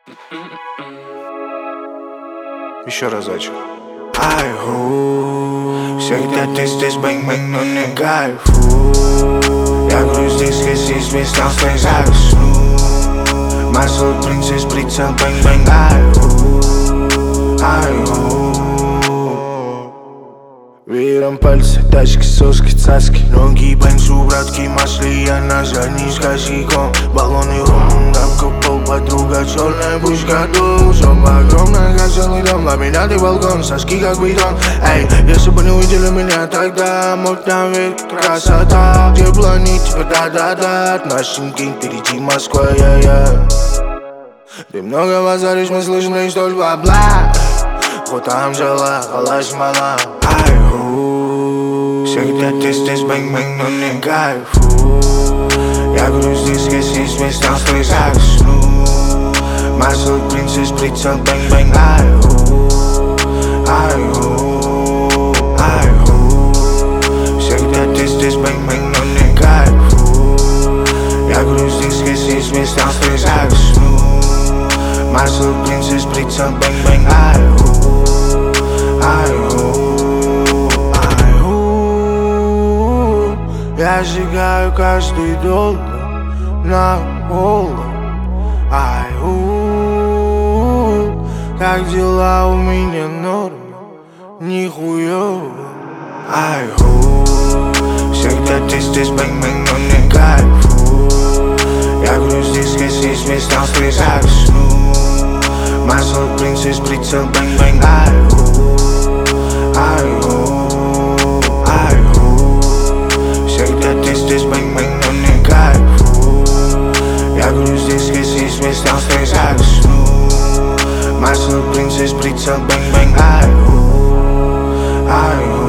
Еще разочек. Всегда ты здесь, бэнг-бэнг, но не кайфу. Я говорю здесь, если смысл свой засну. Масло, принцесс, прицел, бэнг-бэнг, Вером пальцы, тачки, соски, цаски. Ноги, бензу, братки, масли. Я на задней с косяком. Баллоны, рум, дамка, пол, подруга. Черная пушка, дул. Жопа огромная, как целый дом. Ламинатный балкон, соски как бетон. Эй, если бы не увидели меня тогда, мог там ведь красота. Тепло, не типа да-да-да. Нашенький, впереди Москва, я. Ты много базаришь, мы слышим лишь только бабла. Вот там жила, халаш мала. Всегда ты здесь, бэнг-бэнг, но не кайфу. Я говорю здесь, если смысл свой засну. Масло, принцесс, прицел, бэнг-бэнг, Всегда ты здесь, бэнг-бэнг, но не кайфу. Я говорю здесь, если смысл свой засну. Масло, принцесс, прицел, бэнг-бэнг, Я сжигаю каждый доллар на голод. Как дела у меня норм, нихуёво. Всегда ты здесь, бэнг-бэнг, но не кайфу. Я говорю здесь, если смысл свой засну. Масло, принцесс, прицел, бэнг-бэнг, Всегда ты здесь, бэнг-бэнг, но не кайфу. Я говорю здесь, если смысл свой засну. Масло, принцесс, прицел, бэнг-бэнг,